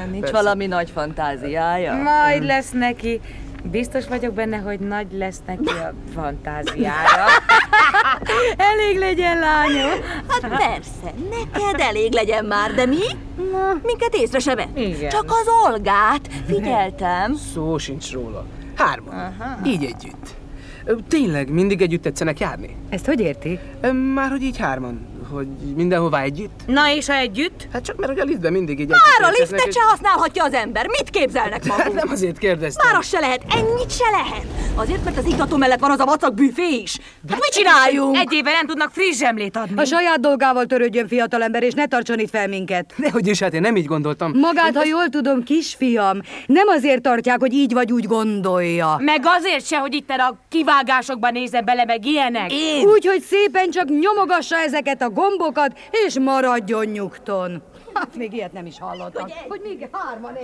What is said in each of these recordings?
Nincs Persze. valami nagy fantáziája? Majd lesz neki. Biztos vagyok benne, hogy nagy lesz neki a fantáziája. Elég legyen, lányom. Hát persze, neked elég legyen már, de mi? Minket észre se vett. Igen. Csak az Olgát. Figyeltem. Szó sincs róla. 3. Így együtt. Tényleg mindig együtt tetszenek járni? Ezt hogy érti? Már hogy így 3, hogy mindenhová együtt? Na és ha együtt? Hát csak mert hogy a liftben mindig így Már a együtt liftet érkeznek, se használhatja az ember. Mit képzelnek Hát maguk? nem azért kérdeztem. Már az se lehet, ennyit se lehet. Azért, mert az iktató mellett van az a vacak büfé is. Hát mit csináljunk? Egy éve nem tudnak friss zsemlét adni. A saját dolgával törődjön, fiatalember, és ne tartson itt fel minket. Nehogy is, hát én nem így gondoltam. Magát, ha jól tudom, kisfiam, nem azért tartják, hogy így vagy úgy gondolja. Meg azért se, hogy itt a kivágásokban nézzen bele, meg ilyenek. Úgy, hogy szépen csak nyomogassa ezeket a gombokat, és maradjon nyugton. Hát még ilyet nem is hallottak. Hogy még 3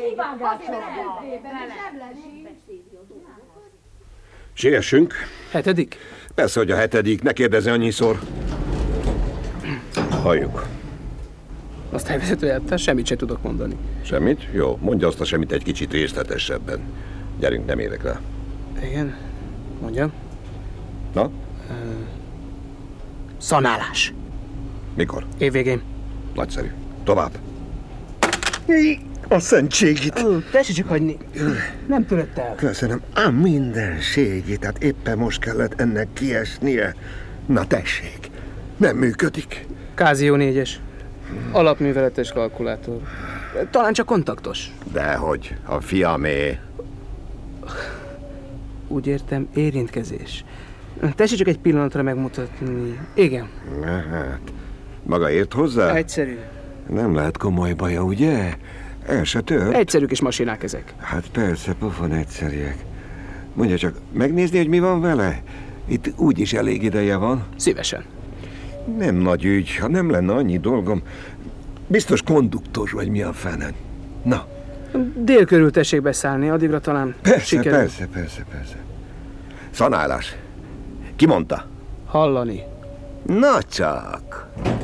Siessünk. 7. Persze, hogy a 7. Ne kérdezze annyiszor. Halljuk. Azt helyvezető elvtel semmit se tudok mondani. Semmit? Jó, mondja azt a semmit egy kicsit részletesebben. Gyerünk, nem érek rá. Igen, mondjam. Na, Szanálás. mikor? Évvégén. Nagyszerű. Tovább. A szentségit. Tessék csak hagyni. Nem törött el. Köszönöm. A mindenségit. Hát éppen most kellett ennek kiesnie. Na tessék. Nem működik. Kázió 4-es. Alapműveletes kalkulátor. Talán csak kontaktos. Dehogy, a fiamé. Úgy értem, érintkezés. Tessék csak egy pillanatra megmutatni. Igen. Na hát, maga ért hozzá? Egyszerű. Nem lehet komoly baja, ugye? El se tört? Egyszerű kis masinák ezek. Hát persze, pofon egyszerűek. Mondja csak, megnézni, hogy mi van vele? Itt úgyis elég ideje van. Szívesen. Nem nagy ügy, ha nem lenne annyi dolgom. Biztos konduktor vagy mi a fenen. Na, Dél körül tessék beszállni, addigra talán persze, sikerül. persze. Szanálás. Ki mondta? Hallani. Na csak.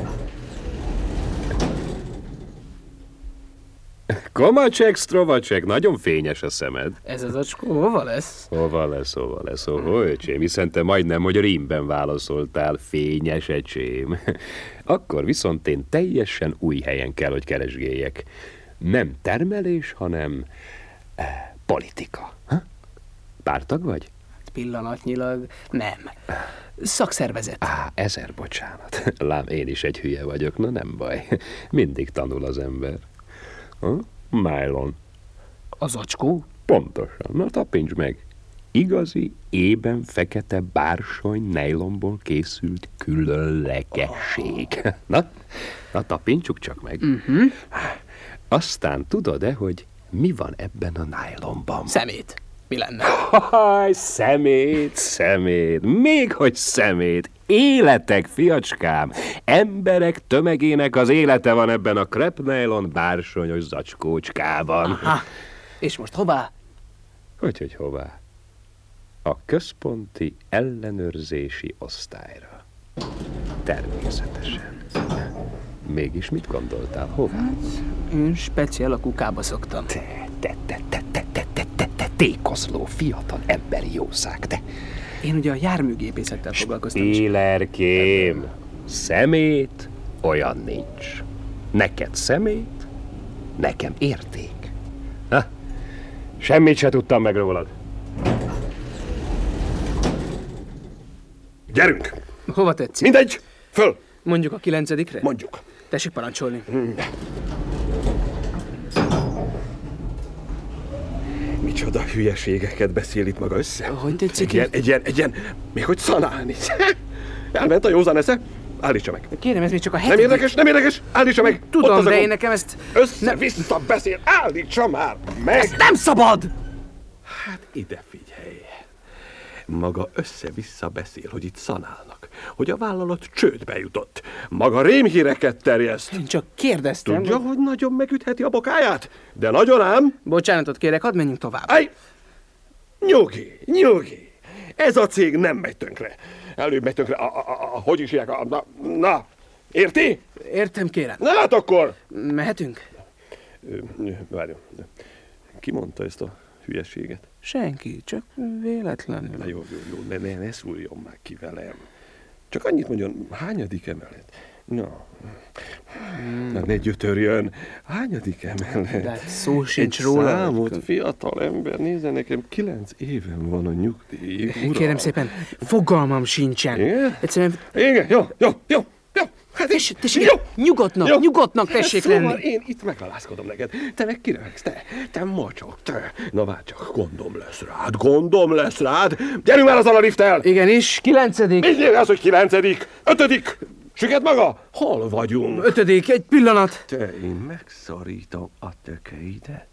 Komacsek, Strovacek, nagyon fényes a szemed. Ez az acskó hova lesz? Hova lesz, öcsém, hiszen te majdnem, hogy rímben válaszoltál, fényes ecsém. Akkor viszont én teljesen új helyen kell, hogy keresgéljek. Nem termelés, hanem politika. Ha? Pártag vagy? Pillanatnyilag nem. Szakszervezet. Ezer bocsánat. Lám, én is egy hülye vagyok, na nem baj. Mindig tanul az ember. Nylon. Az acskó? Pontosan. Na, tapints meg. Igazi, ében fekete bársony nejlonból készült különlegesség. Na, tapintsuk csak meg. Aztán tudod-e, hogy mi van ebben a nájlonban? Szemét. Mi lenne? Haj, szemét. Még hogy szemét. Életek, fiacskám. Emberek tömegének az élete van ebben a krepnylon bársonyos zacskócskában. Aha. És most hová? Hogy hová? A központi ellenőrzési osztályra. Természetesen. Mégis mit gondoltál? Hová? Én speciál a kukába szoktam. Te tékozló, fiatal emberi jószág, te. Én ugye a járműgépészettel foglalkoztam. Élerkém, szemét olyan nincs. Neked szemét, nekem érték. Semmit se tudtam meg rólad. Gyerünk! Hova tetszik? Mindegy! Föl! Mondjuk a 9-re? Mondjuk. Tessék parancsolni. Micsoda hülyeségeket beszél itt maga össze. Hogy tetszik? Egy ilyen, még hogy szanálni. Elment a józan esze. Állítsa meg. Kérem, ez még csak a Nem 7. érdekes, állítsa meg. Tudom, Ott az a de gond. én nekem ezt... Össze-vissza beszél, állítsa már meg. Ezt nem szabad! Hát ide figyelj. Maga össze-vissza beszél, hogy itt szanálnak, hogy a vállalat csődbe jutott. Maga rémhíreket terjeszt. Én csak kérdeztem. Tudja, hogy nagyon megütheti a bokáját? De nagyon ám. Bocsánatot kérek, hadd menjünk tovább. Aj! Nyugi. Ez a cég nem megy tönkre. Előbb megy tönkre hogy is hívják? Na, érti? Értem, kérem. Na hát akkor. Mehetünk? Várjon. Ki mondta ezt a hülyeséget? Senki, csak véletlenül. Na jó, ne szúrjon már ki velem. Csak annyit mondjon, hányadik emelet? Na, ne gyötörjön. Hányadik emelet? De szó sincs Egy róla. számot, fiatal ember, nézze nekem, 9 éven van a nyugdíj. Uram. Kérem szépen, fogalmam sincsen. Igen? Egyszerűen... Igen, jó. Hát Tessék, nyugodtnak tessék szóval lenni. én itt megalázkodom neked. Te meg kirelegsz, te mocsok, te. Na várj csak, gondom lesz rád. Gyerünk már az a lifttel! Igenis, 9. Így az, hogy 9. 5. Süket maga? Hol vagyunk? 5. Egy pillanat. Te, én megszarítom a tökeidet.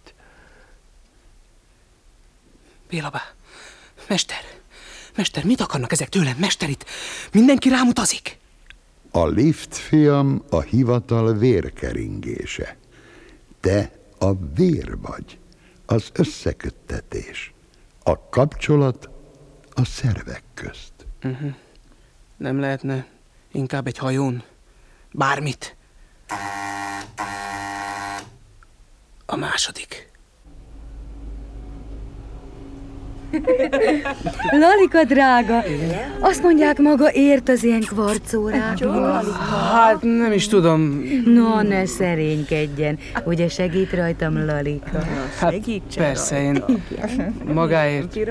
Bélabá, mester, mit akarnak ezek tőlem? Mester, itt mindenki rám utazik. A lift, fiam, a hivatal vérkeringése. Te a vér vagy, az összeköttetés, a kapcsolat a szervek közt. Nem lehetne inkább egy hajón? Bármit. A 2. Lalika drága, azt mondják, maga ért az ilyen kvarcórákból. Hát nem is tudom. No, ne szerénykedjen. Ugye segít rajtam Lalika? Hát persze, én magáért